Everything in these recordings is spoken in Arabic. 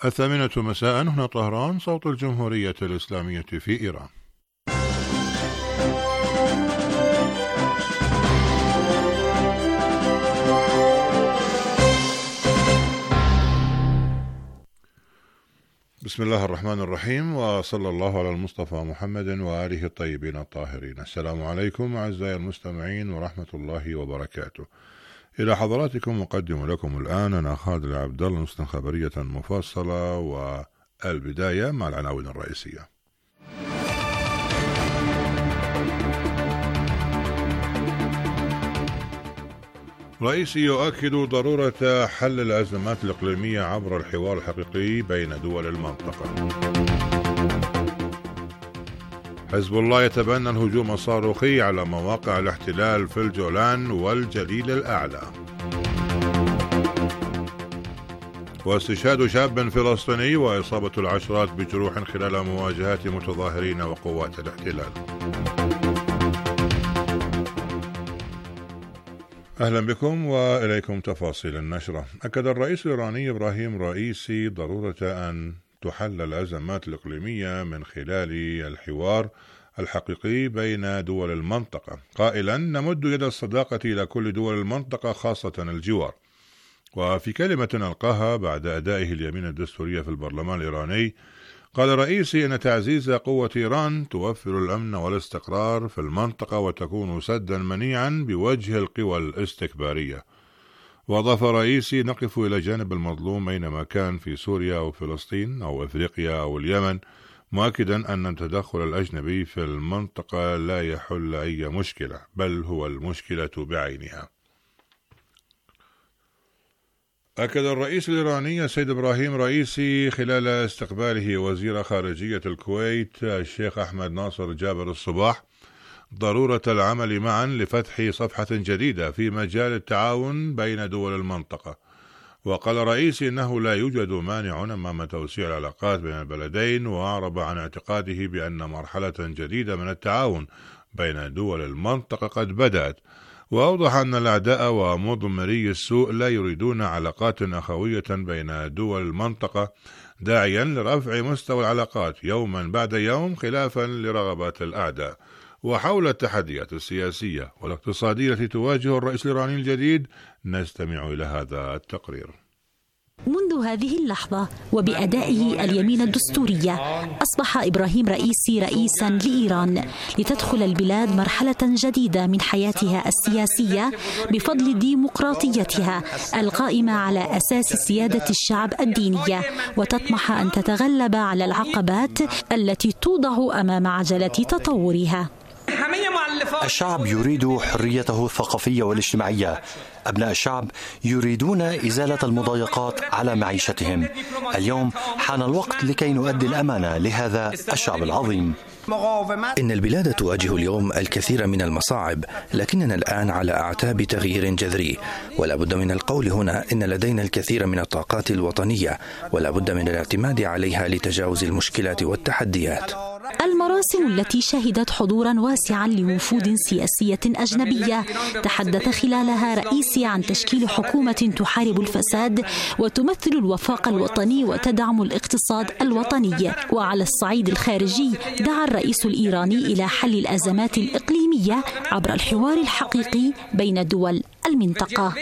الثامنة مساء، هنا طهران، صوت الجمهورية الإسلامية في إيران. بسم الله الرحمن الرحيم، وصلى الله على المصطفى محمد وآله الطيبين الطاهرين. السلام عليكم أعزائي المستمعين ورحمة الله وبركاته. إلى حضراتكم أقدم لكم الآن أنا خالد عبد الله نص خبرية مفصلة، والبداية مع العناوين الرئيسية. رئيسي يؤكد ضرورة حل الأزمات الإقليمية عبر الحوار الحقيقي بين دول المنطقة. حزب الله يتبنى الهجوم الصاروخي على مواقع الاحتلال في الجولان والجليل الأعلى. واستشهاد شاب فلسطيني وإصابة العشرات بجروح خلال مواجهات متظاهرين وقوات الاحتلال. أهلا بكم وإليكم تفاصيل النشرة. أكد الرئيس الإيراني إبراهيم رئيسي ضرورة أن تحل الأزمات الإقليمية من خلال الحوار الحقيقي بين دول المنطقة، قائلا: نمد يد الصداقة إلى كل دول المنطقة خاصة الجوار. وفي كلمة ألقاها بعد أدائه اليمين الدستورية في البرلمان الإيراني، قال رئيسي أن تعزيز قوة إيران توفر الأمن والاستقرار في المنطقة وتكون سدا منيعا بوجه القوى الاستكبارية. وأضاف رئيسي: نقف إلى جانب المظلوم أينما كان في سوريا أو فلسطين أو أفريقيا أو اليمن، مؤكدا أن التدخل الأجنبي في المنطقة لا يحل أي مشكلة، بل هو المشكلة بعينها. أكد الرئيس الإيراني السيد إبراهيم رئيسي خلال استقباله وزير خارجية الكويت الشيخ أحمد ناصر جابر الصباح ضرورة العمل معا لفتح صفحة جديدة في مجال التعاون بين دول المنطقة. وقال رئيسي إنه لا يوجد مانع أمام توسيع العلاقات بين البلدين، وأعرب عن اعتقاده بأن مرحلة جديدة من التعاون بين دول المنطقة قد بدأت. وأوضح أن الأعداء ومضمري السوء لا يريدون علاقات أخوية بين دول المنطقة، داعيا لرفع مستوى العلاقات يوما بعد يوم خلافا لرغبات الأعداء. وحول التحديات السياسية والاقتصادية التي تواجه الرئيس الإيراني الجديد نستمع إلى هذا التقرير. منذ هذه اللحظة وبأدائه اليمين الدستورية، أصبح إبراهيم رئيسي رئيسا لإيران لتدخل البلاد مرحلة جديدة من حياتها السياسية بفضل ديمقراطيتها القائمة على أساس سيادة الشعب الدينية، وتطمح أن تتغلب على العقبات التي توضع أمام عجلة تطورها. الشعب يريد حريته الثقافية والاجتماعية. أبناء الشعب يريدون إزالة المضايقات على معيشتهم. اليوم حان الوقت لكي نؤدي الأمانة لهذا الشعب العظيم. إن البلاد تواجه اليوم الكثير من المصاعب، لكننا الآن على أعتاب تغيير جذري، ولا بد من القول هنا إن لدينا الكثير من الطاقات الوطنية، ولا بد من الاعتماد عليها لتجاوز المشكلات والتحديات. المراسم التي شهدت حضورا واسعا لوفود سياسية أجنبية تحدث خلالها رئيسي عن تشكيل حكومة تحارب الفساد وتمثل الوفاق الوطني وتدعم الاقتصاد الوطني. وعلى الصعيد الخارجي دعا الرئيس الإيراني إلى حل الأزمات الإقليمية عبر الحوار الحقيقي بين دول المنطقة.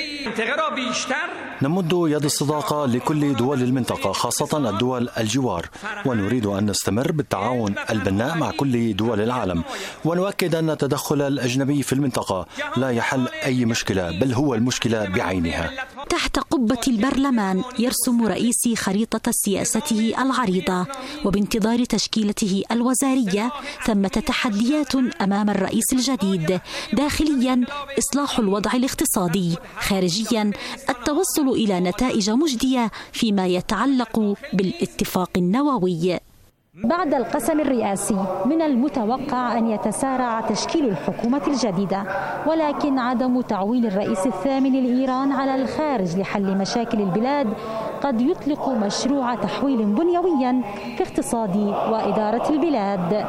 نمد يد الصداقة لكل دول المنطقة خاصة الدول الجوار، ونريد أن نستمر بالتعاون البناء مع كل دول العالم، ونؤكد أن التدخل الأجنبي في المنطقة لا يحل أي مشكلة، بل هو المشكلة بعينها. تحت قبة البرلمان يرسم رئيسي خريطة سياسته العريضة، وبانتظار تشكيلته الوزارية ثمة تحديات أمام الرئيس الجديد. داخليا إصلاح الوضع الاقتصادي، خارجيا التوصل إلى نتائج مجدية فيما يتعلق بالاتفاق النووي. بعد القسم الرئاسي من المتوقع أن يتسارع تشكيل الحكومة الجديدة، ولكن عدم تعويل الرئيس الثامن لإيران على الخارج لحل مشاكل البلاد قد يطلق مشروع تحويل بنيوي في اقتصاد وإدارة البلاد.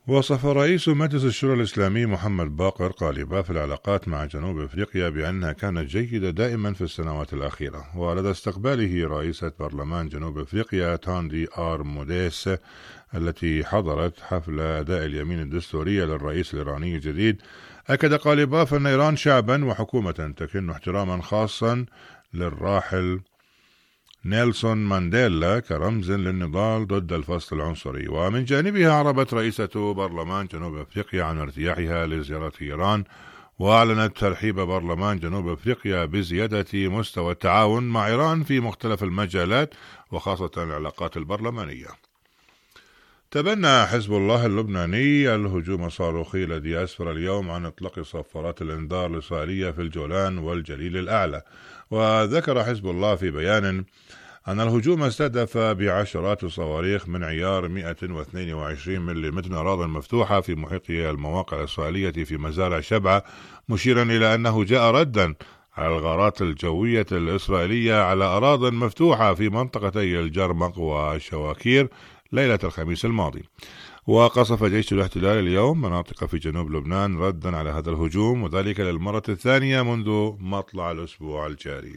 وصف رئيس مجلس الشورى الإسلامي محمد باقر قالباف العلاقات مع جنوب أفريقيا بأنها كانت جيدة دائما في السنوات الأخيرة. ولدى استقباله رئيسة برلمان جنوب أفريقيا تاندي آر موديس التي حضرت حفل أداء اليمين الدستورية للرئيس الإيراني الجديد، أكد قالباف أن إيران شعبا وحكومة تكن احتراما خاصا للراحل نيلسون مانديلا كرمز للنضال ضد الفصل العنصري. ومن جانبها أعربت رئيسة برلمان جنوب أفريقيا عن ارتياحها لزيارة إيران، وأعلنت ترحيب برلمان جنوب أفريقيا بزيادة مستوى التعاون مع إيران في مختلف المجالات وخاصة العلاقات البرلمانية. تبنى حزب الله اللبناني الهجوم الصاروخي الذي أسفر اليوم عن إطلاق صفارات الإنذار الإسرائيلية في الجولان والجليل الأعلى. وذكر حزب الله في بيان أن الهجوم استهدف بعشرات الصواريخ من عيار 122 ملم أراضٍ مفتوحة في محيط المواقع الإسرائيلية في مزارع شبعة، مشيرا إلى أنه جاء ردا على الغارات الجوية الإسرائيلية على أراضٍ مفتوحة في منطقتي الجرمق وشواكير ليلة الخميس الماضي. وقصف جيش الاحتلال اليوم مناطق في جنوب لبنان ردا على هذا الهجوم، وذلك للمرة الثانية منذ مطلع الأسبوع الجاري.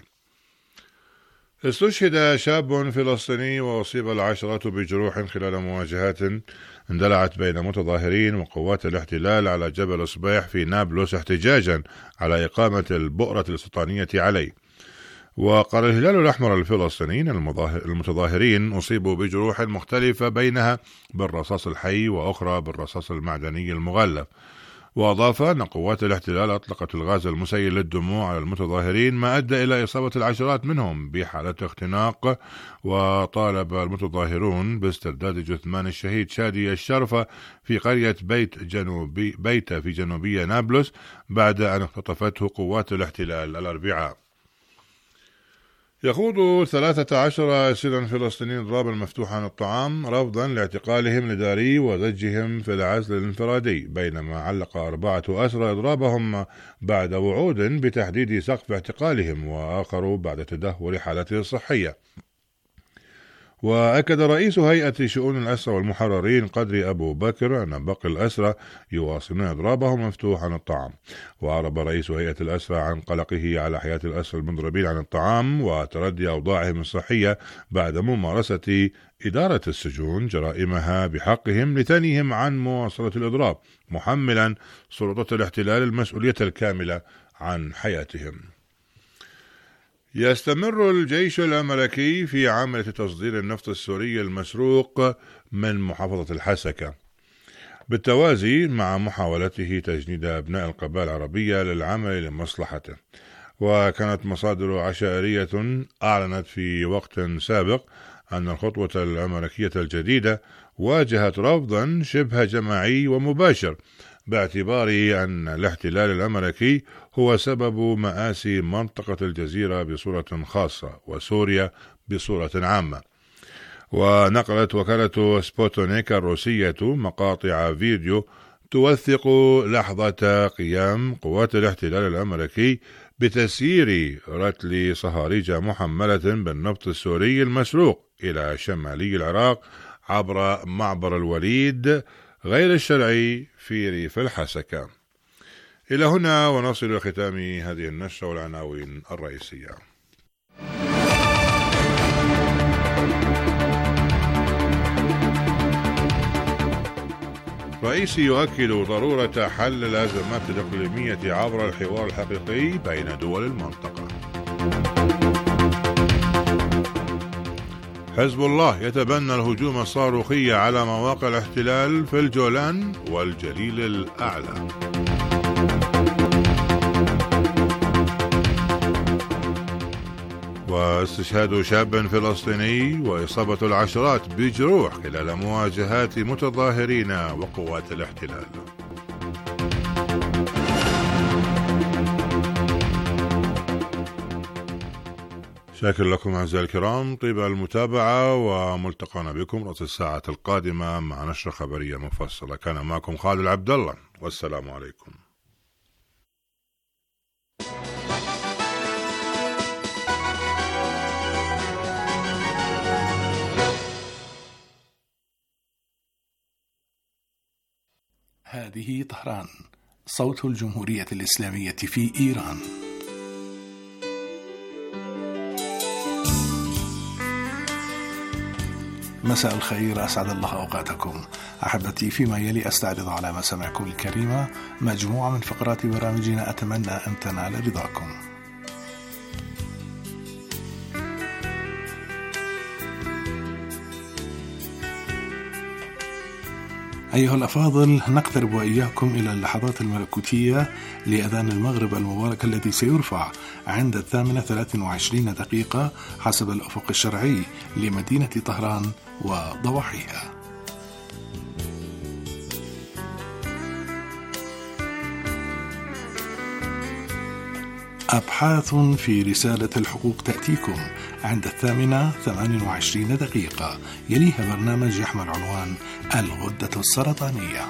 استشهد شاب فلسطيني وأصيب العشرات بجروح خلال مواجهات اندلعت بين متظاهرين وقوات الاحتلال على جبل صبيح في نابلس احتجاجا على إقامة البؤرة الاستيطانية عليه. وقال الهلال الأحمر الفلسطينيين المتظاهرين أصيبوا بجروح مختلفة بينها بالرصاص الحي وأخرى بالرصاص المعدني المغلف. وأضاف أن قوات الاحتلال أطلقت الغاز المسيل للدموع على المتظاهرين ما أدى إلى إصابة العشرات منهم بحالة اختناق. وطالب المتظاهرون باسترداد جثمان الشهيد شادي الشرفة في قرية بيت في جنوبية نابلس بعد أن اختطفته قوات الاحتلال الأربعاء. يخوض 13 أسيرا فلسطينيين ضرابا مفتوحا عن الطعام رفضا لاعتقالهم لداري وزجهم في العزل الانفرادي، بينما علق 4 أسرى إضرابهم بعد وعود بتحديد سقف اعتقالهم، وآخر بعد تدهور حالته الصحية. وأكد رئيس هيئة شؤون الأسرى والمحررين قدري أبو بكر أن باقي الأسرى يواصلون إضرابهم مفتوح عن الطعام. وأعرب رئيس هيئة الأسرى عن قلقه على حياة الأسرى المضربين عن الطعام وتردي أوضاعهم الصحية بعد ممارسة إدارة السجون جرائمها بحقهم لتنهيهم عن مواصلة الإضراب، محملا سلطات الاحتلال المسؤولية الكاملة عن حياتهم. يستمر الجيش الأمريكي في عملية تصدير النفط السوري المسروق من محافظة الحسكة بالتوازي مع محاولته تجنيد أبناء القبائل العربية للعمل لمصلحته. وكانت مصادر عشائرية أعلنت في وقت سابق أن الخطوة الأمريكية الجديدة واجهت رفضا شبه جماعي ومباشر، باعتبار أن الاحتلال الأمريكي هو سبب مآسي منطقة الجزيرة بصورة خاصة وسوريا بصورة عامة. ونقلت وكالة سبوتونيك الروسية مقاطع فيديو توثق لحظة قيام قوات الاحتلال الأمريكي بتسيير رتل صهاريج محملة بالنفط السوري المسروق إلى شمالي العراق عبر معبر الوليد غير الشرعي في ريف الحسكة. إلى هنا ونصل إلى ختام هذه النشرة والعناوين الرئيسية. رئيسي يؤكد ضرورة حل الأزمات الإقليمية عبر الحوار الحقيقي بين دول المنطقة. حزب الله يتبنى الهجوم الصاروخي على مواقع الاحتلال في الجولان والجليل الأعلى. واستشهاد شاب فلسطيني وإصابة العشرات بجروح خلال مواجهات متظاهرين وقوات الاحتلال. شاكر لكم أعزائي الكرام طيب المتابعة، وملتقانا بكم رأس الساعة القادمة مع نشرة خبرية مفصلة. كان معكم خالد عبد الله، والسلام عليكم. هذه طهران، صوت الجمهورية الإسلامية في إيران. مساء الخير، أسعد الله أوقاتكم أحبتي. فيما يلي أستعرض على مسامعكم الكريمة مجموعة من فقرات برامجنا أتمنى أن تنال رضاكم. أيها الأفاضل، نقترب وإياكم إلى اللحظات الملكوتية لأذان المغرب المبارك الذي سيرفع عند 8:23 حسب الأفق الشرعي لمدينة طهران وضواحيها. أبحاث في رسالة الحقوق تأتيكم عند 8:28. يليها برنامج يحمل عنوان الغدة السرطانية.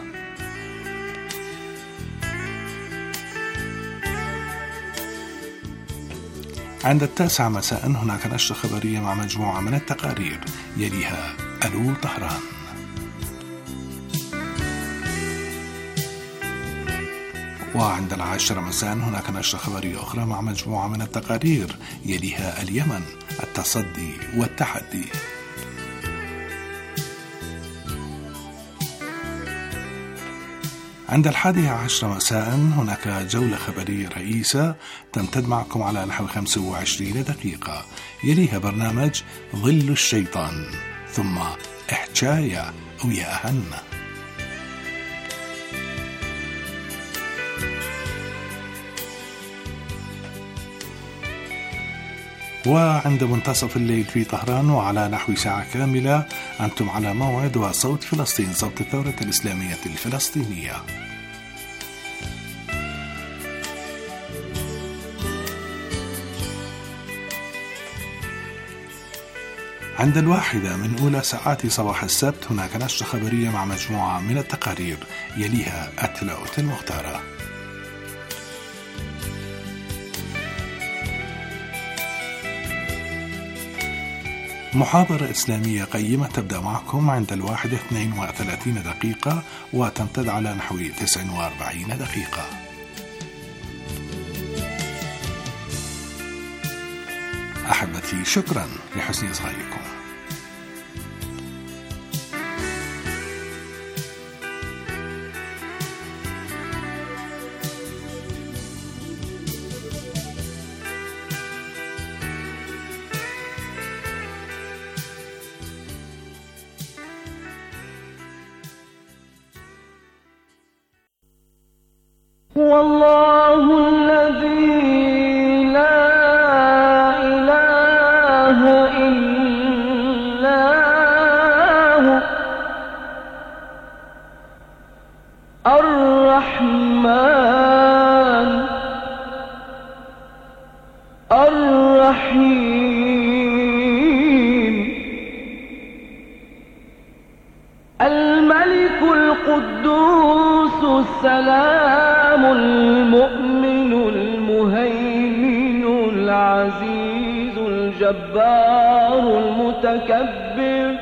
عند 9 مساء هناك نشرة خبرية مع مجموعة من التقارير. يليها ألو طهران. وعند 10 مساء هناك نشرة خبرية أخرى مع مجموعة من التقارير. يليها اليمن، التصدي والتحدي. عند 11 مساء هناك جولة خبرية رئيسة تمتد معكم على نحو 25 دقيقة. يليها برنامج ظل الشيطان، ثم حكاية ويا أهن. وعند منتصف الليل في طهران وعلى نحو ساعة كاملة أنتم على موعد وصوت فلسطين، صوت الثورة الإسلامية الفلسطينية. عند 1 من أولى ساعات صباح السبت هناك نشرة خبرية مع مجموعة من التقارير. يليها التلاوة المختارة. محاضرة إسلامية قيمة تبدأ معكم عند 1:32 وتمتد على نحو 49 دقيقة. أحبتي، شكرا لحسن إصغائكم. والله الذي لا إله إلا هو الرحمن الرحيم الملك القدوس السلام المؤمن المهيمن العزيز الجبار المتكبر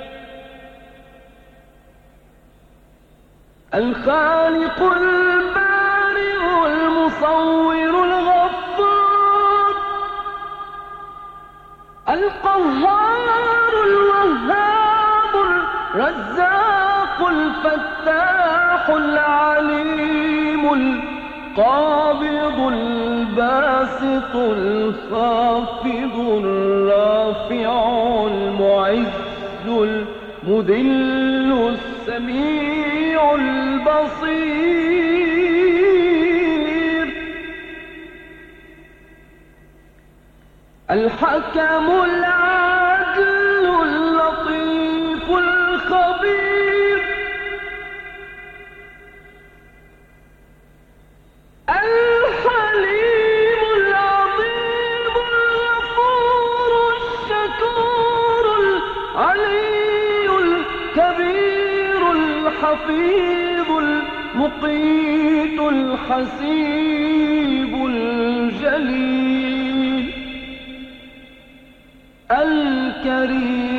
الخالق البارئ المصور الغفار القهار الوهاب الرزاق الفتاح العليم القابض الباسط الخافض الرافع المعز المذل السميع البصير الحكم العدل اللطيف الخبير الحليم العظيم الغفور الشكور العلي الكبير الحفيظ المقيت الحسيب الجليل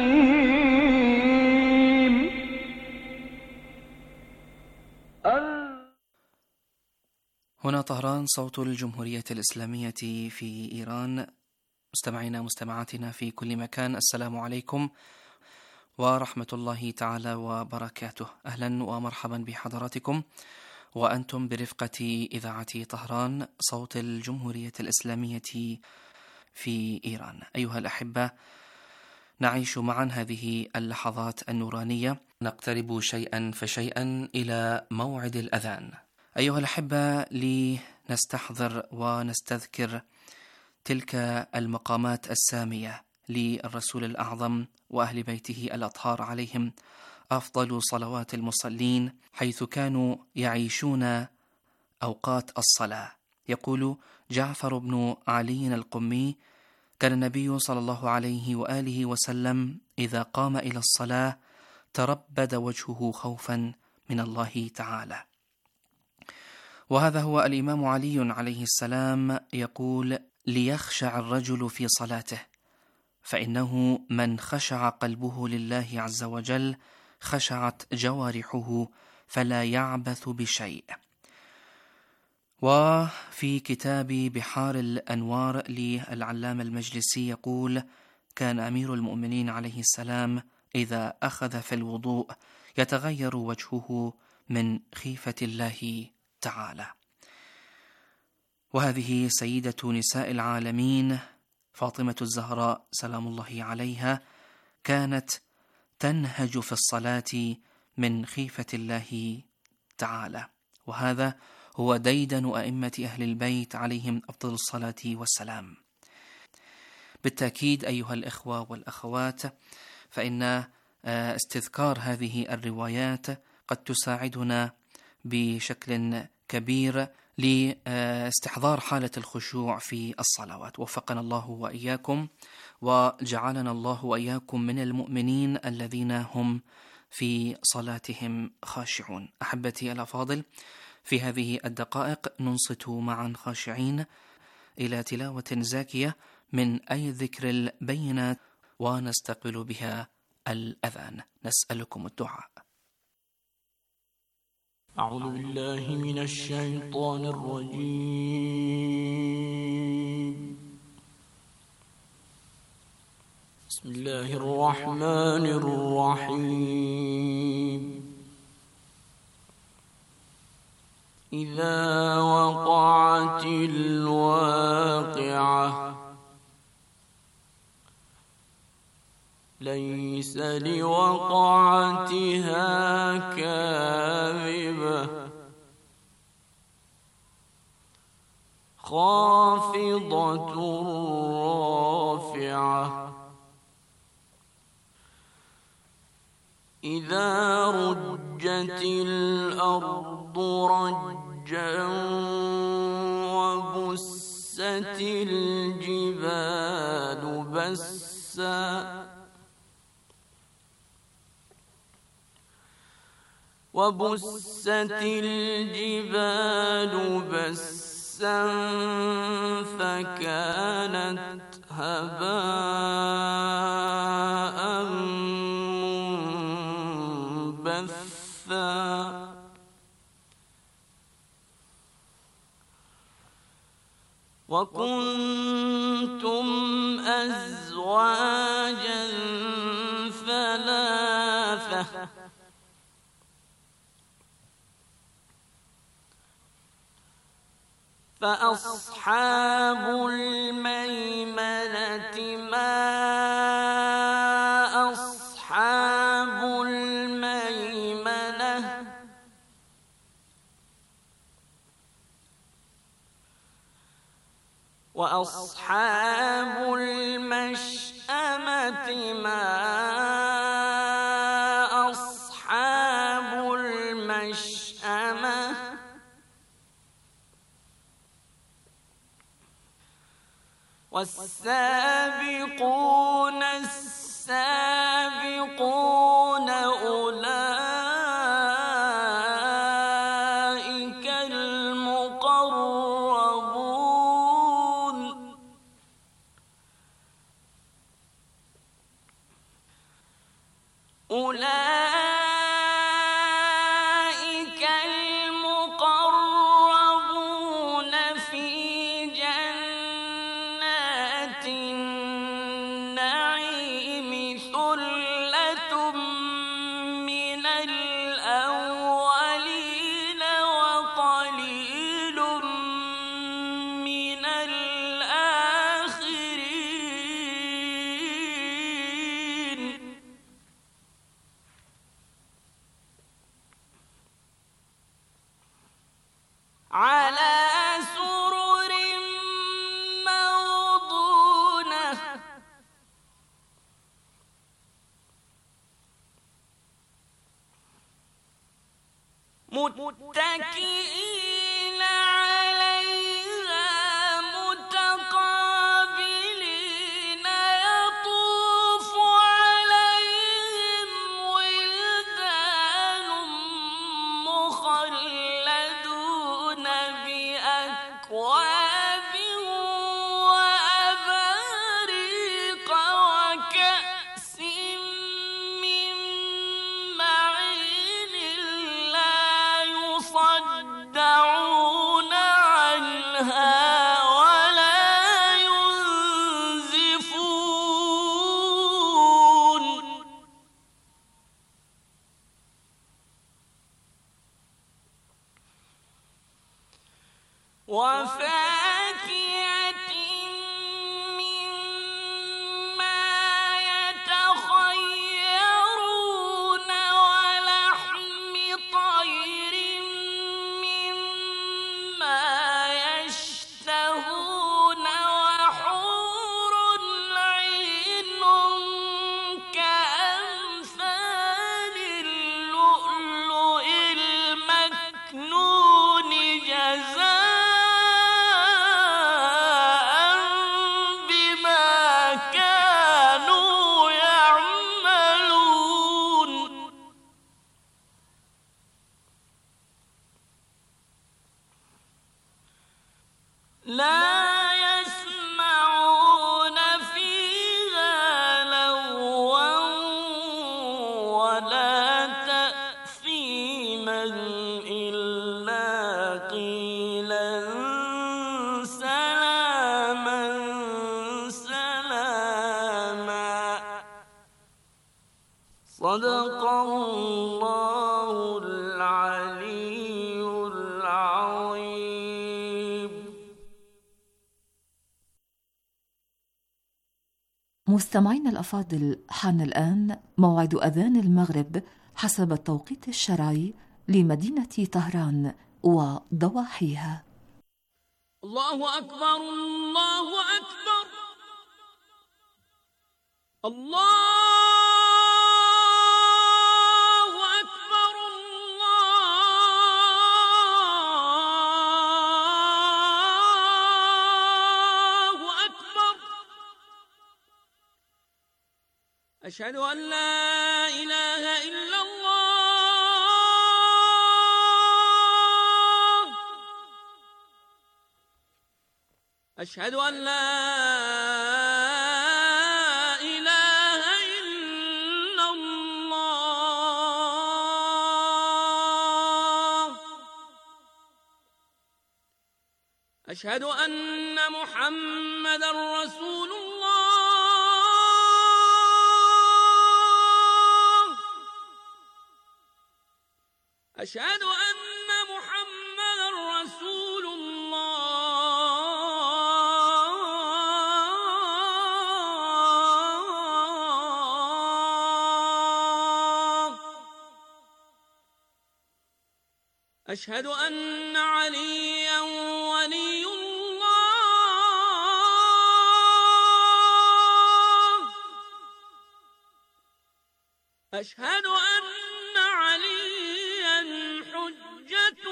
الكريم هنا طهران، صوت الجمهورية الإسلامية في إيران. مستمعينا مستمعاتنا في كل مكان، السلام عليكم ورحمة الله تعالى وبركاته. أهلا ومرحبا بحضراتكم وأنتم برفقة إذاعة طهران، صوت الجمهورية الإسلامية في إيران. أيها الأحبة، نعيش معا هذه اللحظات النورانية، نقترب شيئا فشيئا إلى موعد الأذان. أيها الأحبة، لنستحضر ونستذكر تلك المقامات السامية للرسول الأعظم وأهل بيته الأطهار عليهم أفضل صلوات المصلين، حيث كانوا يعيشون أوقات الصلاة. يقول جعفر بن علي القمي: كان النبي صلى الله عليه وآله وسلم إذا قام إلى الصلاة تربد وجهه خوفا من الله تعالى. وهذا هو الإمام علي عليه السلام يقول: ليخشع الرجل في صلاته، فإنه من خشع قلبه لله عز وجل خشعت جوارحه فلا يعبث بشيء. وفي كتاب بحار الأنوار للعلامة المجلسي يقول: كان أمير المؤمنين عليه السلام إذا أخذ في الوضوء يتغير وجهه من خيفة الله تعالى. وهذه سيدة نساء العالمين فاطمة الزهراء سلام الله عليها كانت تنهج في الصلاة من خيفة الله تعالى، وهذا هو ديدن أئمة أهل البيت عليهم أفضل الصلاة والسلام. بالتأكيد أيها الإخوة والأخوات، فإن استذكار هذه الروايات قد تساعدنا بشكل كبير لاستحضار حالة الخشوع في الصلوات. وفقنا الله وإياكم وجعلنا الله وإياكم من المؤمنين الذين هم في صلاتهم خاشعون. أحبتي الأفاضل، في هذه الدقائق ننصت معا خاشعين إلى تلاوة زاكية من أي ذكر البينات ونستقبل بها الأذان. نسألكم الدعاء. أعوذ بالله من الشيطان الرجيم. بسم الله الرحمن الرحيم. إذا وقعت الواقعة ليس لوقعتها كاذبة خافضة رافعة إذا رجت الأرض رجا وبست الجبال بسا فكانت هباء منبثا وكنتم أزواجا ثلاثة فأصحاب الميمنة ما أصحاب الميمنة وأصحاب المشأمة ما أصحاب المشأمة والسابقون السابقون أولئك المقربون أولئك المقربون متكئين عليها متقابلين يطوف عليهم ولدان مخلدون بأكواب وأباريق وكأس من معين لا يصدعون عنها ولا ينزفون وفاكهة مما يتخيرون ولحم طير مما يشتهون وحور عين كأمثال اللؤلؤ المكنون جزاء بما كانوا يعملون لا يسمعون فيها لغوا ولا تأثيما إلا قيلا سلاما سلاما صدق الله العلي العظيم. مستمعينا الأفاضل، حان الآن موعد أذان المغرب حسب التوقيت الشرعي لمدينة طهران وضواحيها. الله أكبر الله أكبر الله أكبر الله أكبر أشهد أن لا إله إلا الله أشهد أن لا إله إلا الله أشهد أن محمدا رسول الله أشهد أن محمدا رسول الله أشهد أن عليا ولي الله أشهد أن عليا حجة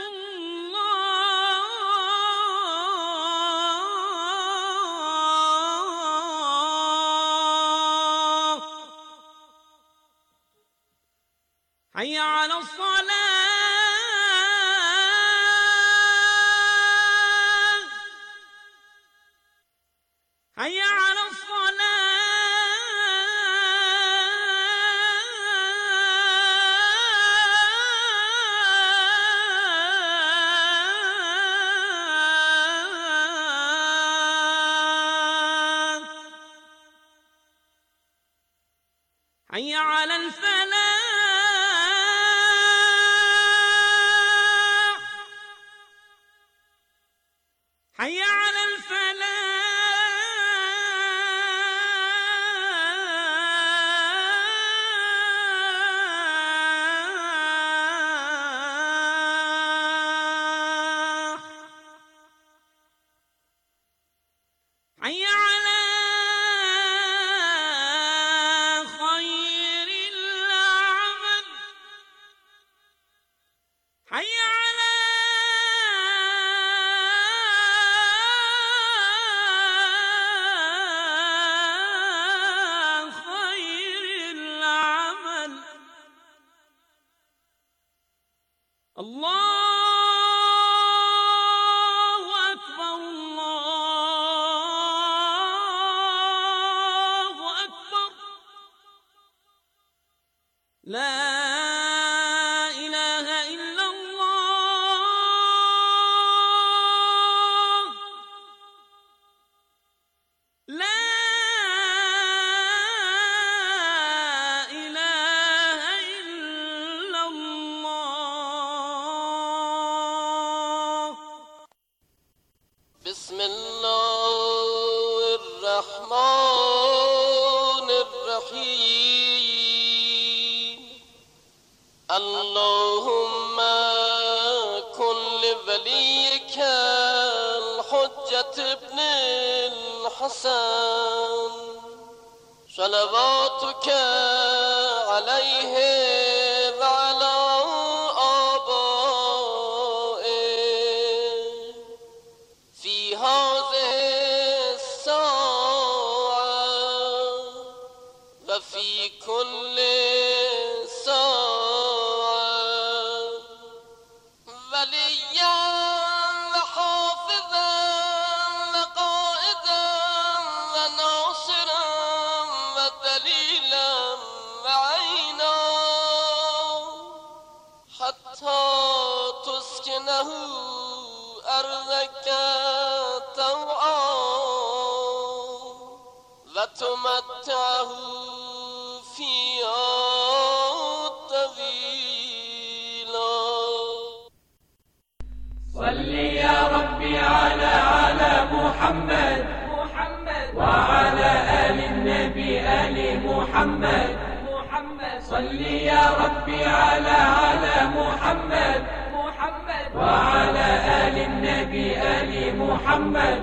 الله حي على الصلاة حي على الصلاة حي على الفلاح حي على الفلاح حي على خير العمل حي على لا إله إلا الله لا إله إلا الله. بسم الله الرحمن الرحيم. اللهم كن لوليك الحجة ابن الحسن صلواتك عليه وعلى آبائه في هذه الساعة وفي كل ساعة وليا وحافظا وقائدا وناصرا ودليلا وعينا حتى تسكنه أرضك طوعا وتمتعه فيها طويلا. صل يا ربي على محمد وعلى آل النبي آل محمد. صل يا ربي على محمد وعلى آل النبي آل محمد.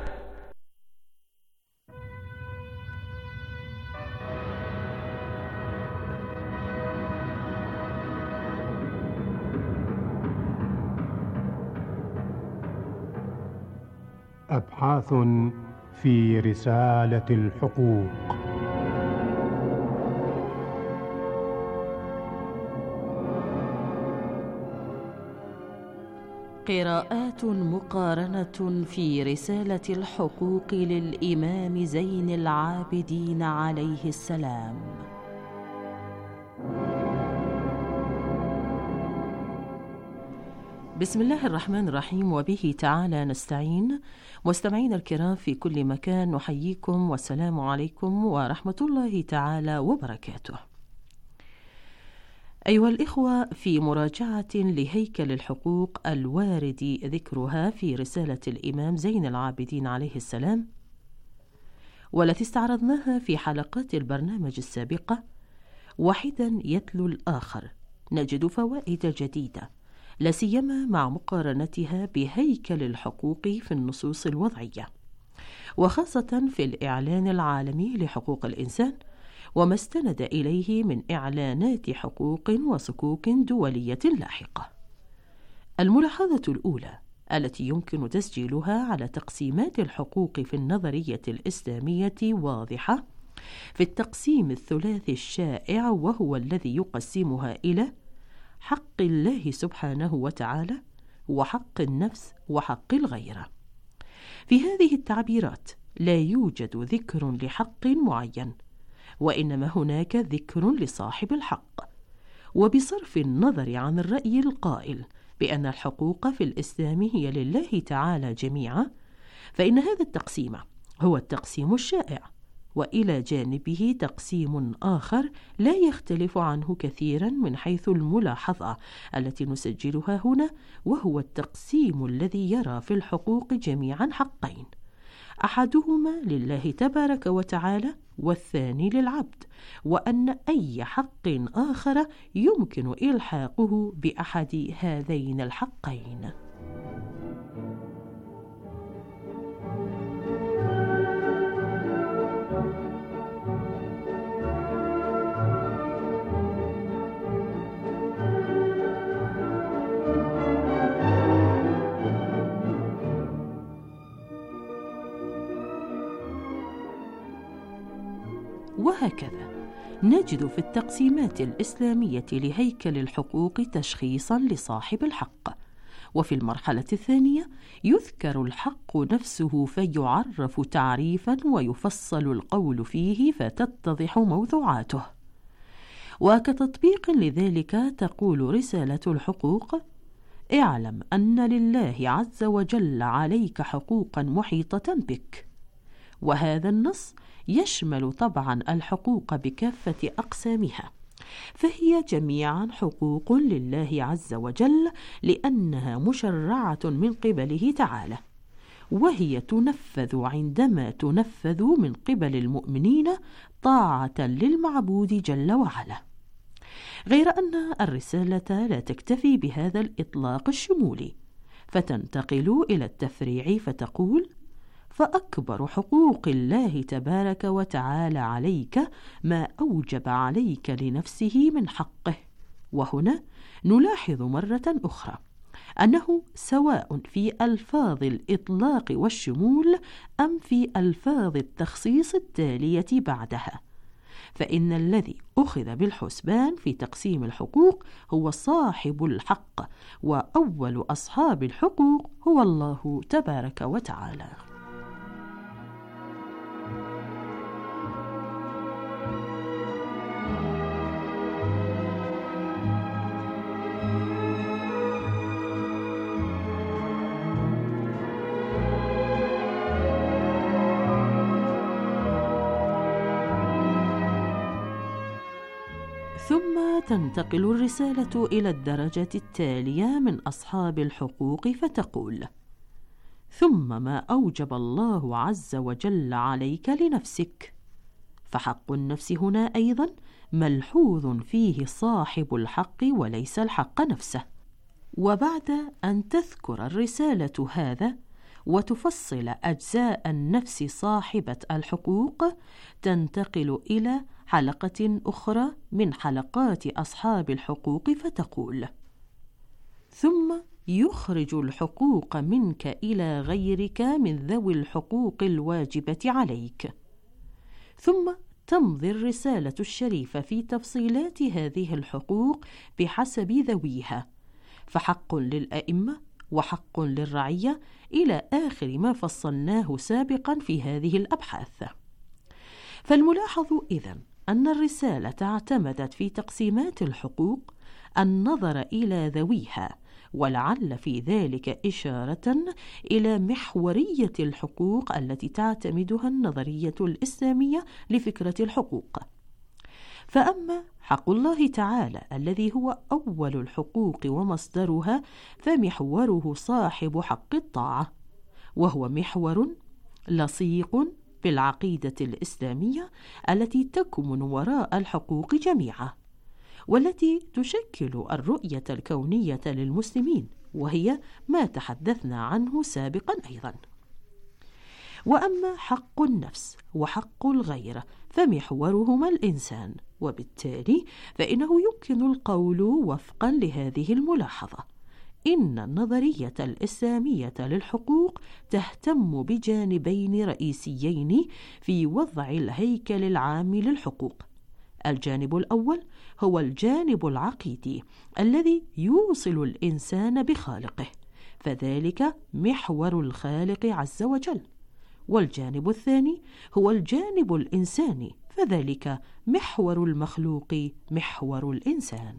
أبحاث في رسالة الحقوق. قراءات مقارنة في رسالة الحقوق للإمام زين العابدين عليه السلام. بسم الله الرحمن الرحيم، وبه تعالى نستعين. مستمعينا الكرام في كل مكان، نحييكم والسلام عليكم ورحمة الله تعالى وبركاته. أيها الإخوة، في مراجعة لهيكل الحقوق الوارد ذكرها في رسالة الإمام زين العابدين عليه السلام، والتي استعرضناها في حلقات البرنامج السابقة، واحدا يتلو الآخر، نجد فوائد جديدة، لا سيما مع مقارنتها بهيكل الحقوق في النصوص الوضعية، وخاصة في الإعلان العالمي لحقوق الإنسان، وما استند إليه من إعلانات حقوق وصكوك دولية لاحقة. الملاحظة الأولى التي يمكن تسجيلها على تقسيمات الحقوق في النظرية الإسلامية واضحة في التقسيم الثلاثي الشائع، وهو الذي يقسمها إلى حق الله سبحانه وتعالى، وحق النفس، وحق الغيرة. في هذه التعبيرات لا يوجد ذكر لحق معين، وإنما هناك ذكر لصاحب الحق. وبصرف النظر عن الرأي القائل بأن الحقوق في الإسلام هي لله تعالى جميعا، فإن هذا التقسيم هو التقسيم الشائع، وإلى جانبه تقسيم آخر لا يختلف عنه كثيرا من حيث الملاحظة التي نسجلها هنا، وهو التقسيم الذي يرى في الحقوق جميعا حقين، أحدهما لله تبارك وتعالى والثاني للعبد، وأن أي حق آخر يمكن إلحاقه بأحد هذين الحقين. وهكذا نجد في التقسيمات الإسلامية لهيكل الحقوق تشخيصا لصاحب الحق، وفي المرحلة الثانية يذكر الحق نفسه فيعرف تعريفا ويفصل القول فيه فتتضح موضوعاته. وكتطبيق لذلك تقول رسالة الحقوق: اعلم أن لله عز وجل عليك حقوقا محيطة بك. وهذا النص يشمل طبعا الحقوق بكافة أقسامها، فهي جميعا حقوق لله عز وجل لأنها مشرعة من قبله تعالى، وهي تنفذ عندما تنفذ من قبل المؤمنين طاعة للمعبود جل وعلا. غير أن الرسالة لا تكتفي بهذا الإطلاق الشمولي، فتنتقل إلى التفريع فتقول: فأكبر حقوق الله تبارك وتعالى عليك ما أوجب عليك لنفسه من حقه. وهنا نلاحظ مرة أخرى أنه سواء في ألفاظ الإطلاق والشمول أم في ألفاظ التخصيص التالية بعدها، فإن الذي أخذ بالحسبان في تقسيم الحقوق هو صاحب الحق، وأول أصحاب الحقوق هو الله تبارك وتعالى. ثم تنتقل الرسالة إلى الدرجة التالية من أصحاب الحقوق فتقول: ثم ما أوجب الله عز وجل عليك لنفسك. فحق النفس هنا أيضا ملحوظ فيه صاحب الحق وليس الحق نفسه. وبعد أن تذكر الرسالة هذا وتفصل أجزاء النفس صاحبة الحقوق، تنتقل إلى حلقة أخرى من حلقات أصحاب الحقوق فتقول: ثم يخرج الحقوق منك إلى غيرك من ذوي الحقوق الواجبة عليك. ثم تمضي الرسالة الشريفة في تفصيلات هذه الحقوق بحسب ذويها، فحق للأئمة وحق للرعية إلى آخر ما فصلناه سابقا في هذه الأبحاث. فالملاحظ إذن أن الرسالة اعتمدت في تقسيمات الحقوق النظر إلى ذويها، ولعل في ذلك إشارة إلى محورية الحقوق التي تعتمدها النظرية الإسلامية لفكرة الحقوق. فأما حق الله تعالى الذي هو أول الحقوق ومصدرها، فمحوره صاحب حق الطاعة، وهو محور لصيق بالعقيدة الإسلامية التي تكمن وراء الحقوق جميعا، والتي تشكل الرؤية الكونية للمسلمين، وهي ما تحدثنا عنه سابقا أيضا. وأما حق النفس وحق الغير فمحورهما الإنسان، وبالتالي فإنه يمكن القول وفقا لهذه الملاحظة: إن النظرية الإسلامية للحقوق تهتم بجانبين رئيسيين في وضع الهيكل العام للحقوق. الجانب الأول هو الجانب العقيدي الذي يوصل الإنسان بخالقه، فذلك محور الخالق عز وجل. والجانب الثاني هو الجانب الإنساني، فذلك محور المخلوق، محور الإنسان.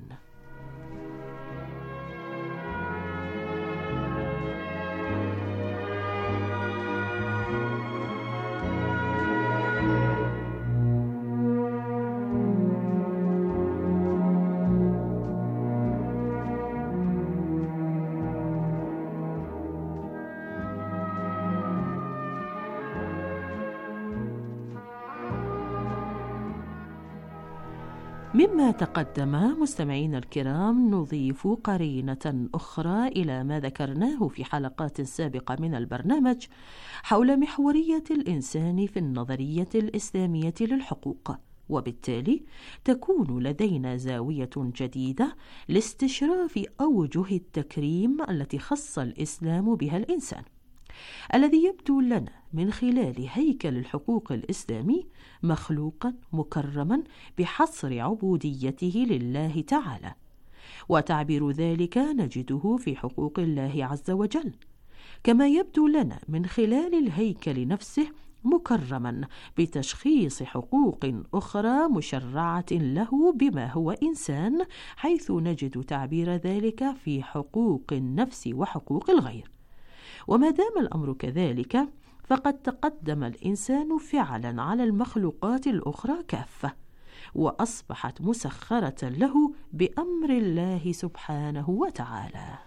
مما تقدم مستمعينا الكرام نضيف قرينة أخرى إلى ما ذكرناه في حلقات سابقة من البرنامج حول محورية الإنسان في النظرية الإسلامية للحقوق، وبالتالي تكون لدينا زاوية جديدة لاستشراف أوجه التكريم التي خص الإسلام بها الإنسان، الذي يبدو لنا من خلال هيكل الحقوق الإسلامي مخلوقا مكرما بحصر عبوديته لله تعالى، وتعبير ذلك نجده في حقوق الله عز وجل، كما يبدو لنا من خلال الهيكل نفسه مكرما بتشخيص حقوق أخرى مشرعة له بما هو إنسان، حيث نجد تعبير ذلك في حقوق النفس وحقوق الغير. وما دام الأمر كذلك فقد تقدم الإنسان فعلا على المخلوقات الأخرى كافة، وأصبحت مسخرة له بأمر الله سبحانه وتعالى.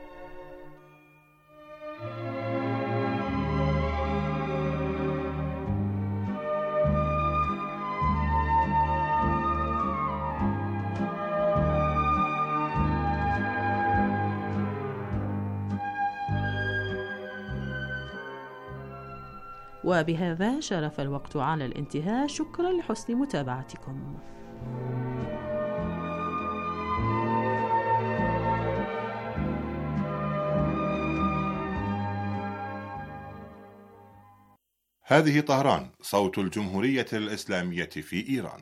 وبهذا شرف الوقت على الانتهاء. شكرا لحسن متابعتكم. هذه طهران، صوت الجمهورية الإسلامية في إيران.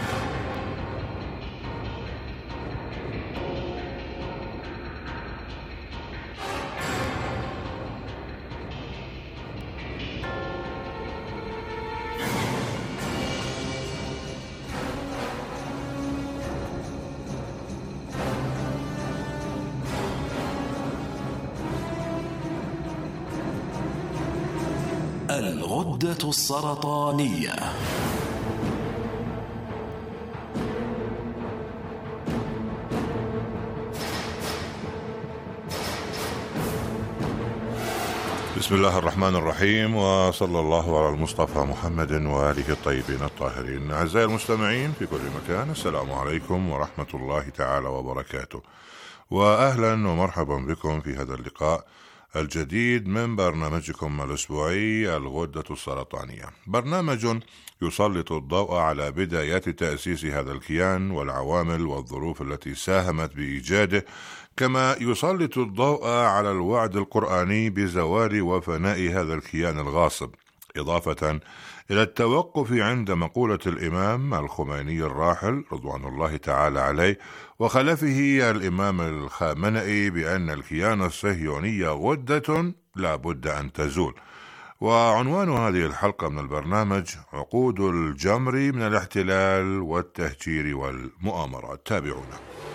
الغدة السرطانية. بسم الله الرحمن الرحيم، وصلى الله على المصطفى محمد وآله الطيبين الطاهرين. أعزائي المستمعين في كل مكان، السلام عليكم ورحمة الله تعالى وبركاته، وأهلا ومرحبا بكم في هذا اللقاء الجديد من برنامجكم الأسبوعي الغدة السرطانية، برنامج يسلط الضوء على بدايات تأسيس هذا الكيان والعوامل والظروف التي ساهمت بإيجاده، كما يسلط الضوء على الوعد القرآني بزوال وفناء هذا الكيان الغاصب، إضافة إلى التوقف عند مقولة الإمام الخميني الراحل رضوان الله تعالى عليه وخلفه الإمام الخامنئي بأن الكيان الصهيوني غدة لا بد أن تزول. وعنوان هذه الحلقة من البرنامج عقود الجمر من الاحتلال والتهجير والمؤامرات. تابعونا.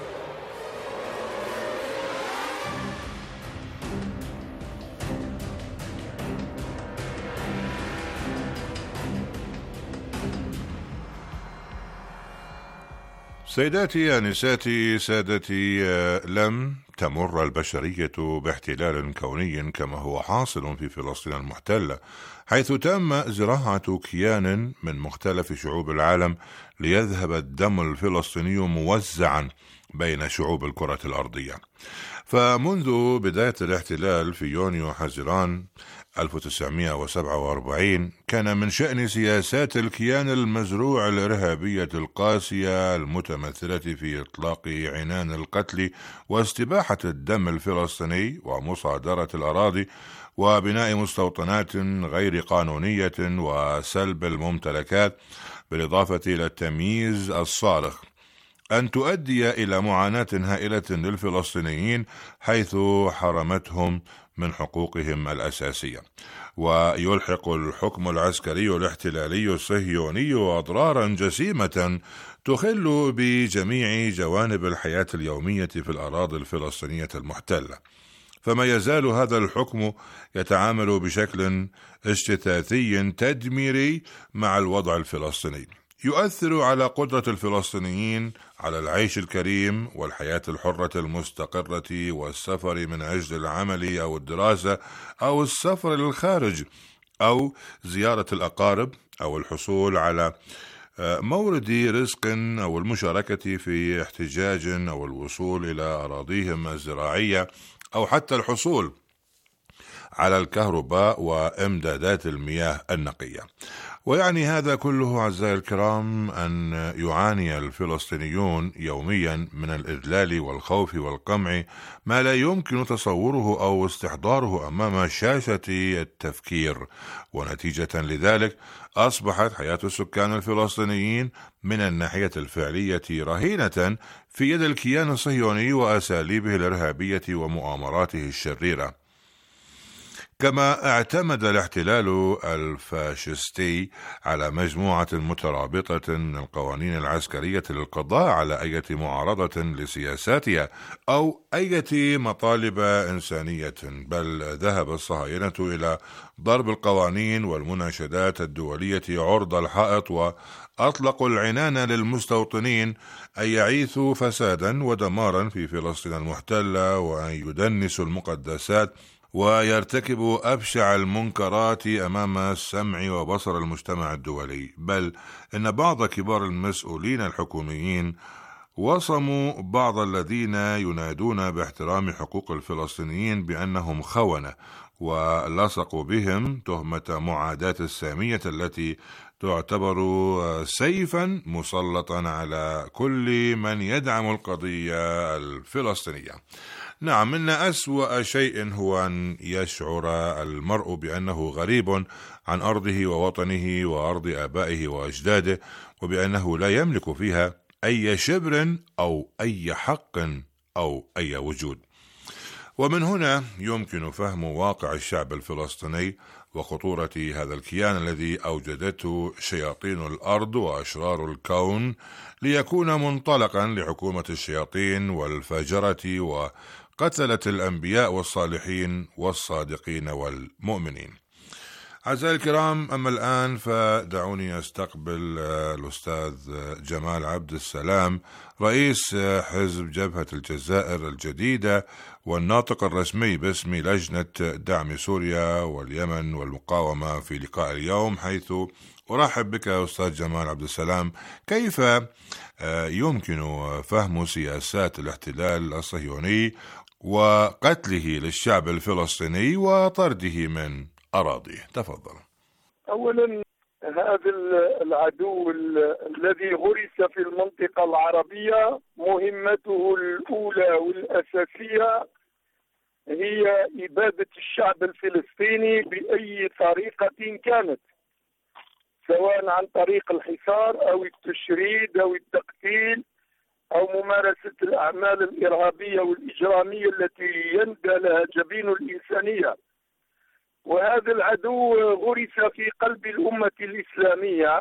سيداتي أنساتي سادتي، لم تمر البشرية باحتلال كوني كما هو حاصل في فلسطين المحتلة، حيث تم زراعة كيان من مختلف شعوب العالم ليذهب الدم الفلسطيني موزعا بين شعوب الكرة الأرضية. فمنذ بداية الاحتلال في يونيو حزيران 1947 كان من شأن سياسات الكيان المزروع الإرهابية القاسية المتمثلة في إطلاق عنان القتل واستباحة الدم الفلسطيني ومصادرة الأراضي وبناء مستوطنات غير قانونية وسلب الممتلكات، بالإضافة إلى التمييز الصارخ أن تؤدي إلى معاناة هائلة للفلسطينيين حيث حرمتهم من حقوقهم الأساسية. ويلحق الحكم العسكري الاحتلالي الصهيوني أضرارا جسيمة تخل بجميع جوانب الحياة اليومية في الأراضي الفلسطينية المحتلة. فما يزال هذا الحكم يتعامل بشكل اجتثاثي تدميري مع الوضع الفلسطيني، يؤثر على قدرة الفلسطينيين على العيش الكريم والحياة الحرة المستقرة والسفر من أجل العمل أو الدراسة أو السفر للخارج أو زيارة الأقارب أو الحصول على مورد رزق أو المشاركة في احتجاج أو الوصول إلى أراضيهم الزراعية أو حتى الحصول على الكهرباء وإمدادات المياه النقية. ويعني هذا كله أعزائي الكرام أن يعاني الفلسطينيون يوميا من الإذلال والخوف والقمع ما لا يمكن تصوره أو استحضاره أمام شاشة التفكير، ونتيجة لذلك أصبحت حياة السكان الفلسطينيين من الناحية الفعلية رهينة في يد الكيان الصهيوني وأساليبه الإرهابية ومؤامراته الشريرة. كما اعتمد الاحتلال الفاشستي على مجموعة مترابطة من القوانين العسكرية للقضاء على أي معارضة لسياساتها أو أي مطالب إنسانية، بل ذهب الصهاينة إلى ضرب القوانين والمناشدات الدولية عرض الحائط، وأطلقوا العنان للمستوطنين أن يعيثوا فسادا ودمارا في فلسطين المحتلة، وأن يدنسوا المقدسات ويرتكبوا أبشع المنكرات أمام السمع وبصر المجتمع الدولي. بل إن بعض كبار المسؤولين الحكوميين وصموا بعض الذين ينادون باحترام حقوق الفلسطينيين بأنهم خونة، ولصقوا بهم تهمة معاداة السامية التي تعتبر سيفا مسلطا على كل من يدعم القضية الفلسطينية. نعم، إن أسوأ شيء هو أن يشعر المرء بأنه غريب عن أرضه ووطنه وأرض آبائه وأجداده، وبأنه لا يملك فيها أي شبر أو أي حق أو أي وجود. ومن هنا يمكن فهم واقع الشعب الفلسطيني وخطورة هذا الكيان الذي أوجدته شياطين الأرض وأشرار الكون ليكون منطلقا لحكومة الشياطين والفجرة وقتلة الأنبياء والصالحين والصادقين والمؤمنين. أعزائي الكرام، أما الآن فدعوني أستقبل الأستاذ جمال عبد السلام، رئيس حزب جبهة الجزائر الجديدة والناطق الرسمي باسم لجنة دعم سوريا واليمن والمقاومة، في لقاء اليوم، حيث أرحب بك أستاذ جمال عبد السلام. كيف يمكن فهم سياسات الاحتلال الصهيوني وقتله للشعب الفلسطيني وطرده من أراضيه؟ تفضل. أولا، هذا العدو الذي غرس في المنطقة العربية مهمته الأولى والأساسية هي إبادة الشعب الفلسطيني بأي طريقة كانت، سواء عن طريق الحصار أو التشريد أو التقتيل أو ممارسة الأعمال الإرهابية والإجرامية التي يندى لها جبين الإنسانية. وهذا العدو غرس في قلب الأمة الإسلامية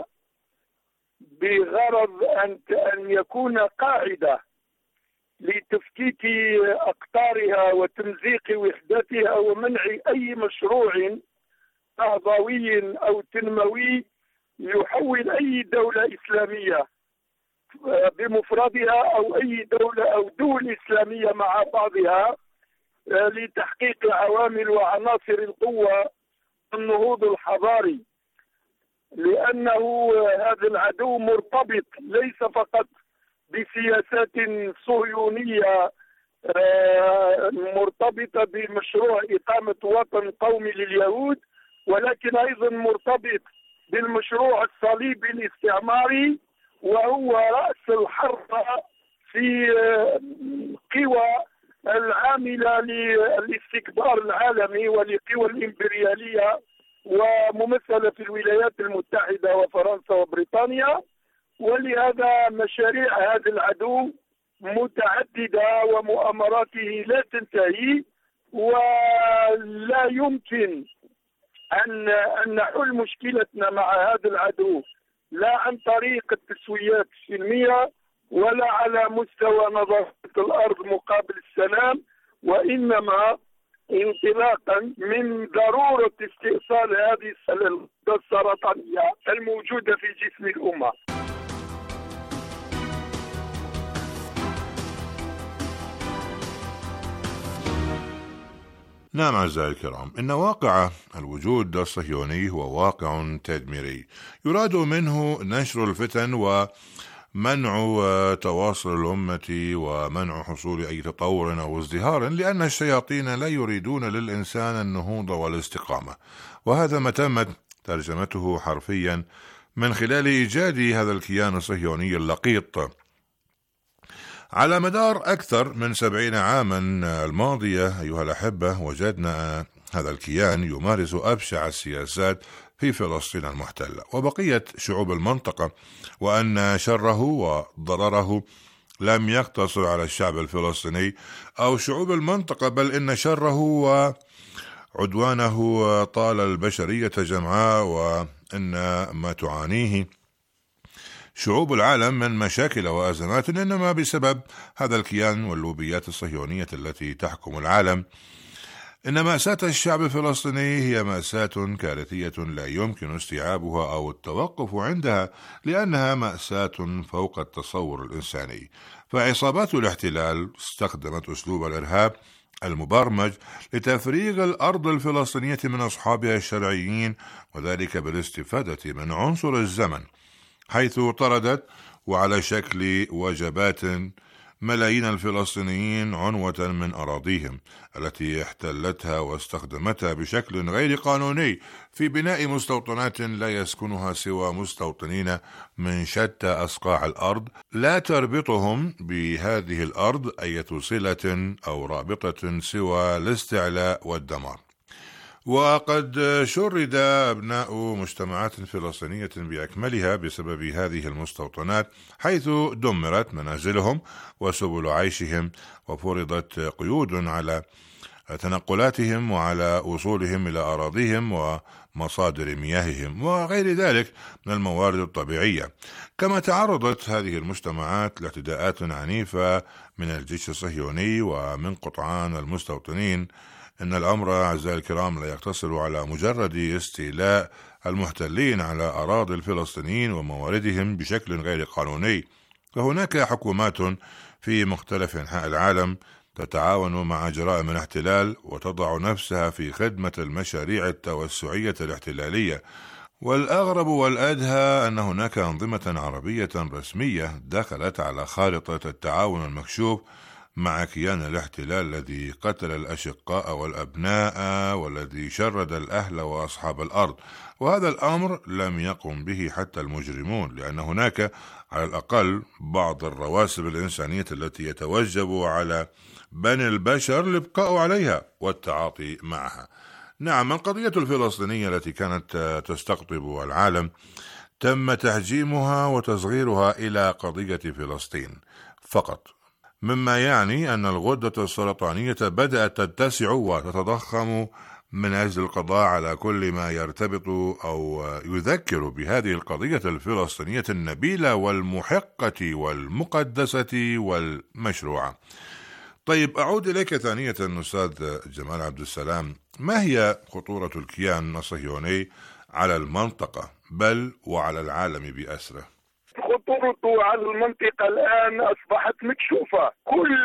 بغرض أن يكون قاعدة لتفكيك أقطارها وتمزيق وحدتها ومنع أي مشروع نهضوي أو تنموي يحول أي دولة إسلامية بمفردها أو أي دولة أو دول إسلامية مع بعضها لتحقيق عوامل وعناصر القوة النهوض الحضاري، لأنه هذا العدو مرتبط ليس فقط بسياسات صهيونية مرتبطة بمشروع إقامة وطن قومي لليهود، ولكن أيضا مرتبط بالمشروع الصليبي الاستعماري، وهو رأس الحربة في قوى العاملة للاستكبار العالمي ولقوى الإمبريالية وممثلة في الولايات المتحدة وفرنسا وبريطانيا. ولهذا مشاريع هذا العدو متعددة ومؤامراته لا تنتهي، ولا يمكن أن نحل مشكلتنا مع هذا العدو لا عن طريق التسويات السلمية ولا على مستوى نظافة الأرض مقابل السلام، وإنما انطلاقا من ضرورة استئصال هذه السرطانية الموجودة في جسم الأمة. نعم أعزائي الكرام، إن واقع الوجود الصهيوني هو واقع تدميري يراد منه نشر الفتن ومنع تواصل الأمة ومنع حصول أي تطور أو ازدهار، لأن الشياطين لا يريدون للإنسان النهوض والاستقامة. وهذا ما تمت ترجمته حرفيا من خلال إيجاد هذا الكيان الصهيوني اللقيط. على مدار أكثر من 70 عاما الماضية أيها الأحبة، وجدنا هذا الكيان يمارس أبشع السياسات في فلسطين المحتلة وبقية شعوب المنطقة، وأن شره وضرره لم يقتصر على الشعب الفلسطيني أو شعوب المنطقة، بل إن شره عدوانه طال البشرية جمعاء، وإن ما تعانيه شعوب العالم من مشاكل وأزمات إنما بسبب هذا الكيان واللوبيات الصهيونية التي تحكم العالم. إن مأساة الشعب الفلسطيني هي مأساة كارثية لا يمكن استيعابها أو التوقف عندها، لأنها مأساة فوق التصور الإنساني. فعصابات الاحتلال استخدمت أسلوب الإرهاب المبرمج لتفريغ الأرض الفلسطينية من أصحابها الشرعيين، وذلك بالاستفادة من عنصر الزمن، حيث طردت وعلى شكل وجبات ملايين الفلسطينيين عنوة من أراضيهم التي احتلتها واستخدمتها بشكل غير قانوني في بناء مستوطنات لا يسكنها سوى مستوطنين من شتى أصقاع الأرض لا تربطهم بهذه الأرض أي صلة أو رابطة سوى الاستعلاء والدمار. وقد شرد أبناء مجتمعات فلسطينية بأكملها بسبب هذه المستوطنات، حيث دمرت منازلهم وسبل عيشهم، وفرضت قيود على تنقلاتهم وعلى وصولهم إلى أراضيهم ومصادر مياههم وغير ذلك من الموارد الطبيعية. كما تعرضت هذه المجتمعات لاعتداءات عنيفة من الجيش الصهيوني ومن قطعان المستوطنين. إن الأمر أعزائي الكرام لا يقتصر على مجرد استيلاء المحتلين على أراضي الفلسطينيين ومواردهم بشكل غير قانوني، فهناك حكومات في مختلف أنحاء العالم تتعاون مع جرائم الاحتلال وتضع نفسها في خدمة المشاريع التوسعية الاحتلالية. والأغرب والأدهى أن هناك أنظمة عربية رسمية دخلت على خارطة التعاون المكشوف مع كيان الاحتلال الذي قتل الأشقاء والأبناء والذي شرد الأهل وأصحاب الأرض. وهذا الأمر لم يقم به حتى المجرمون، لأن هناك على الأقل بعض الرواسب الإنسانية التي يتوجب على بني البشر الإبقاء عليها والتعاطي معها. نعم، القضية الفلسطينية التي كانت تستقطب العالم تم تحجيمها وتصغيرها إلى قضية فلسطين فقط، مما يعني أن الغدة السرطانية بدأت تتسع وتتضخم من أجل القضاء على كل ما يرتبط أو يذكر بهذه القضية الفلسطينية النبيلة والمحقة والمقدسة والمشروعة. طيب، أعود إليك ثانية أستاذ جمال عبد السلام، ما هي خطورة الكيان الصهيوني على المنطقة بل وعلى العالم بأسره؟ خطورته على المنطقة الآن أصبحت مكشوفة. كل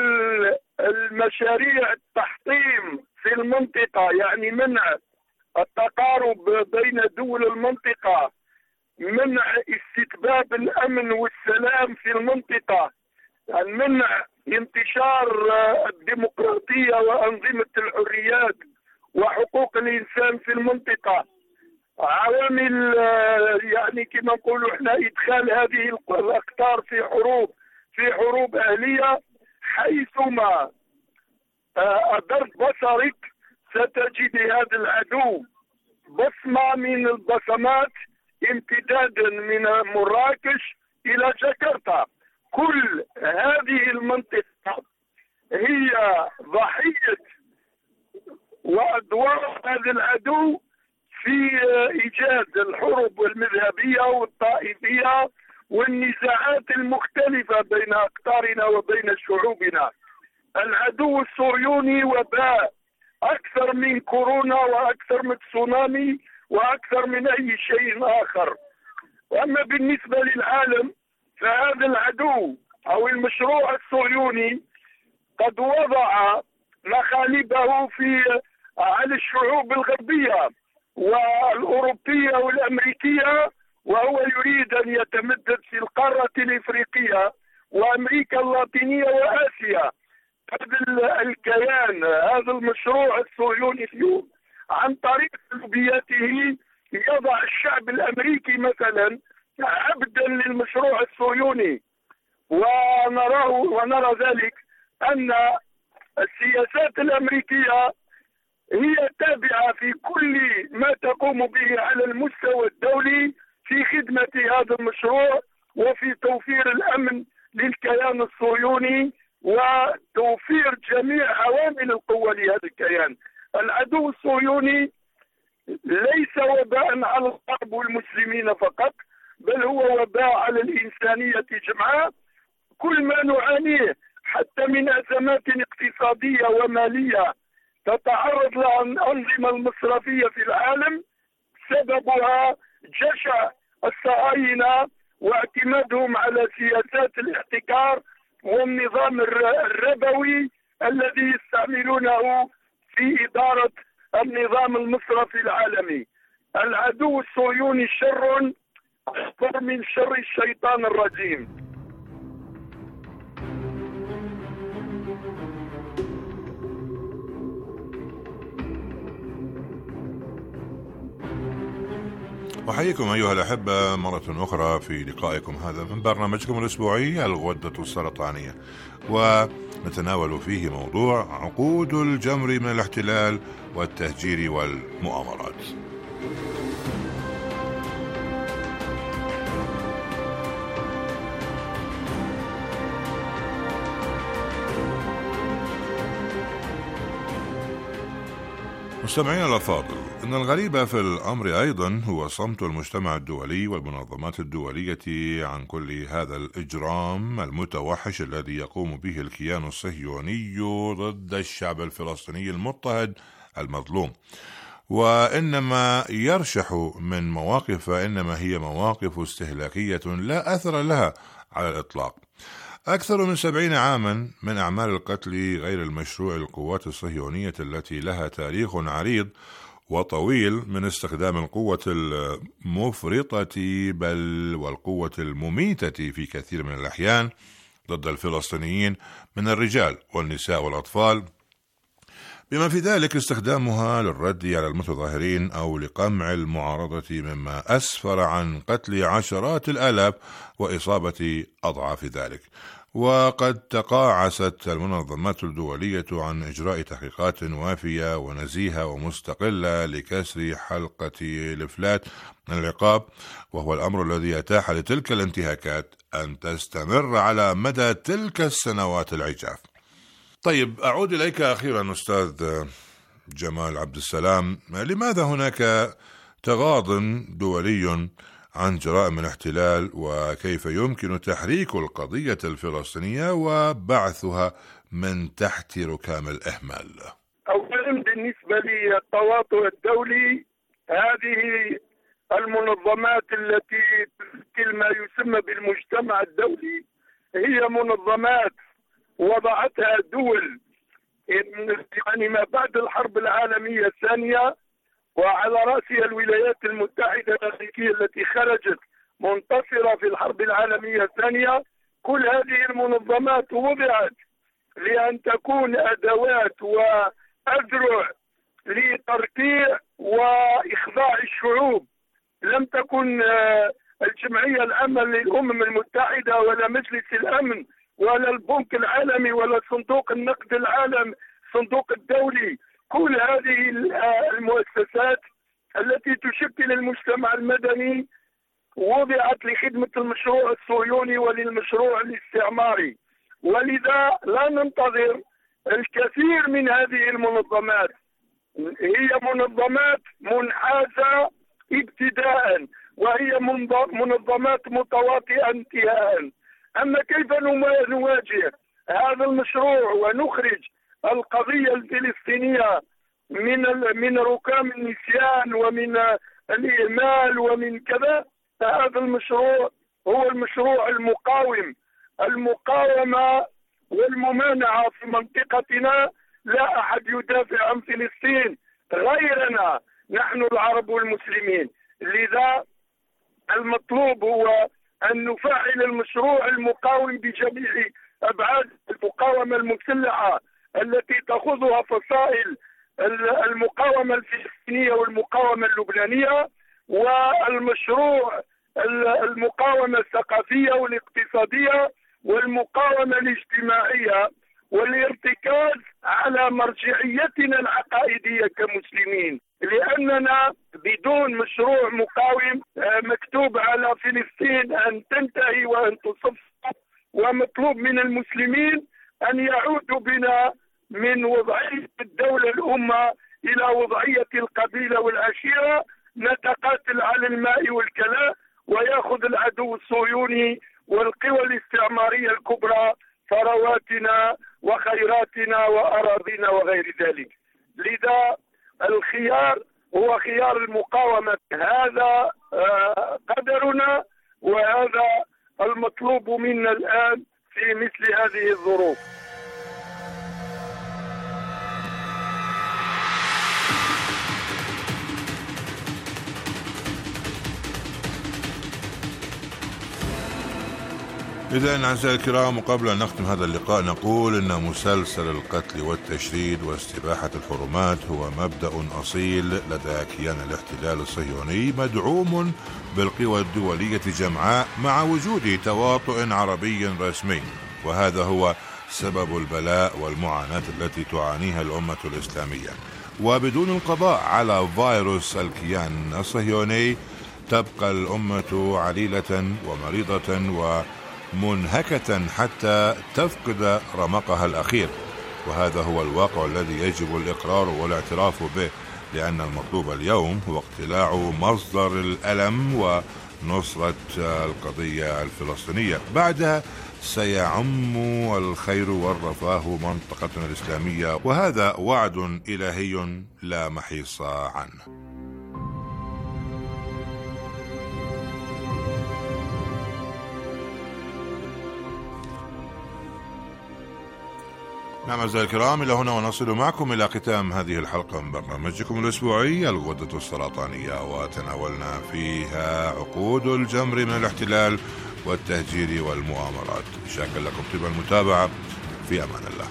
المشاريع التحطيم في المنطقة، يعني منع التقارب بين دول المنطقة، منع استتباب الأمن والسلام في المنطقة، يعني منع انتشار الديمقراطية وأنظمة الحريات وحقوق الإنسان في المنطقة، عوامل يعني كما نقولوا احنا ادخال هذه الاقطار في حروب اهليه. حيثما أدرت بصرك ستجد هذا العدو بصمه من البصمات امتدادا من مراكش الى جاكرتا. كل هذه المنطقه هي ضحيه وادوار هذا العدو في إيجاد الحروب المذهبية والطائفية والنزاعات المختلفة بين أقطارنا وبين شعوبنا. العدو الصهيوني وباء أكثر من كورونا وأكثر من تسونامي وأكثر من أي شيء آخر. وأما بالنسبة للعالم فهذا العدو أو المشروع الصهيوني قد وضع مخالبه على الشعوب الغربية والأوروبية والأمريكية، وهو يريد أن يتمدد في القارة الإفريقية وأمريكا اللاتينية وآسيا. هذا الكيان، هذا المشروع الصهيوني اليوم عن طريق لوبياته يضع الشعب الأمريكي مثلا عبدا للمشروع الصهيوني. ونرى ذلك أن السياسات الأمريكية هي تابعة في كل ما تقوم به على المستوى الدولي في خدمة هذا المشروع وفي توفير الأمن للكيان الصهيوني وتوفير جميع عوامل القوة لهذا الكيان. العدو الصهيوني ليس وباء على الغرب والمسلمين فقط، بل هو وباء على الإنسانية جمعاء. كل ما نعانيه حتى من أزمات اقتصادية ومالية تتعرض لها الأنظمة المصرفية في العالم سببها جشع الصهاينة واعتمادهم على سياسات الاحتكار والنظام الربوي الذي يستعملونه في إدارة النظام المصرفي العالمي. العدو الصهيوني شر أكبر من شر الشيطان الرجيم. أحييكم أيها الأحبة مرة أخرى في لقائكم هذا من برنامجكم الأسبوعي الغدة السرطانية، ونتناول فيه موضوع عقود الجمر من الاحتلال والتهجير والمؤامرات. مستمعينا الأفاضل، إن الغريب في الأمر أيضا هو صمت المجتمع الدولي والمنظمات الدولية عن كل هذا الإجرام المتوحش الذي يقوم به الكيان الصهيوني ضد الشعب الفلسطيني المضطهد المظلوم. وإنما يرشح من مواقف فإنما هي مواقف استهلاكية لا أثر لها على الإطلاق. أكثر من 70 عاما من أعمال القتل غير المشروع للقوات الصهيونية التي لها تاريخ عريض وطويل من استخدام القوة المفرطة بل والقوة المميتة في كثير من الأحيان ضد الفلسطينيين من الرجال والنساء والأطفال، بما في ذلك استخدامها للرد على المتظاهرين أو لقمع المعارضة، مما أسفر عن قتل عشرات الآلاف وإصابة أضعاف ذلك. وقد تقاعست المنظمات الدولية عن إجراء تحقيقات وافية ونزيهة ومستقلة لكسر حلقة الإفلات من العقاب، وهو الأمر الذي أتاح لتلك الانتهاكات أن تستمر على مدى تلك السنوات العجاف. طيب، أعود إليك أخيرا أستاذ جمال عبد السلام. لماذا هناك تغاضن دولي عن جرائم الاحتلال، وكيف يمكن تحريك القضية الفلسطينية وبعثها من تحت ركام الإهمال؟ أولا بالنسبة للتواطؤ الدولي، هذه المنظمات التي تشكل ما يسمى بالمجتمع الدولي هي منظمات وضعتها دول يعني ما بعد الحرب العالمية الثانية، وعلى رأسها الولايات المتحدة الأمريكية التي خرجت منتصرة في الحرب العالمية الثانية. كل هذه المنظمات وضعت لأن تكون أدوات وأذرع لتركيع وإخضاع الشعوب. لم تكن الجمعية العامة للأمم المتحدة ولا مجلس الأمن ولا البنك العالمي ولا صندوق النقد العالمي الصندوق الدولي، كل هذه المؤسسات التي تشكل المجتمع المدني وضعت لخدمة المشروع الصهيوني وللمشروع الاستعماري. ولذا لا ننتظر الكثير من هذه المنظمات، هي منظمات منحازة ابتداء وهي منظمات متواطئة انتهاء. أما كيف نواجه هذا المشروع ونخرج القضية الفلسطينية من ركام النسيان ومن الإهمال ومن كذا، فهذا المشروع هو المشروع المقاومة والممانعة في منطقتنا. لا أحد يدافع عن فلسطين غيرنا نحن العرب والمسلمين. لذا المطلوب هو أن نفعل المشروع المقاوم بجميع أبعاد المقاومة المسلحة التي تأخذها فصائل المقاومة الفلسطينية والمقاومة اللبنانية، والمشروع المقاومة الثقافية والاقتصادية والمقاومة الاجتماعية، والارتكاز على مرجعيتنا العقائدية كمسلمين. لأننا بدون مشروع مقاوم مكتوب على فلسطين أن تنتهي وأن تصف، ومطلوب من المسلمين أن يعودوا بنا من وضعية الدولة الأمة إلى وضعية القبيلة والعشيرة، نتقاتل على الماء والكلاء، ويأخذ العدو الصهيوني والقوى الاستعمارية الكبرى ثرواتنا وخيراتنا وأراضينا وغير ذلك. لذا الخيار هو خيار المقاومة. هذا قدرنا، وهذا المطلوب منا الآن في مثل هذه الظروف. إذن أعزائي الكرام، قبل أن نختم هذا اللقاء نقول أن مسلسل القتل والتشريد واستباحة الحرمات هو مبدأ أصيل لدى كيان الاحتلال الصهيوني، مدعوم بالقوى الدولية جمعاء مع وجود تواطؤ عربي رسمي، وهذا هو سبب البلاء والمعاناة التي تعانيها الأمة الإسلامية. وبدون القضاء على فيروس الكيان الصهيوني تبقى الأمة عليلة ومريضة ومنهكة حتى تفقد رمقها الأخير، وهذا هو الواقع الذي يجب الإقرار والاعتراف به، لأن المطلوب اليوم هو اقتلاع مصدر الألم ونصرة القضية الفلسطينية. بعدها سيعم الخير والرفاه منطقتنا الإسلامية، وهذا وعد إلهي لا محيص عنه. نعم أعزائي الكرام، إلى هنا ونصل معكم إلى ختام هذه الحلقة من برنامجكم الأسبوعي الغدة السرطانية، وتناولنا فيها عقود الجمر من الاحتلال والتهجير والمؤامرات. شاكر لكم طيب المتابعة، في أمان الله.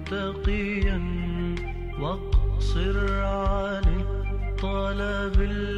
واقصر عن الطلب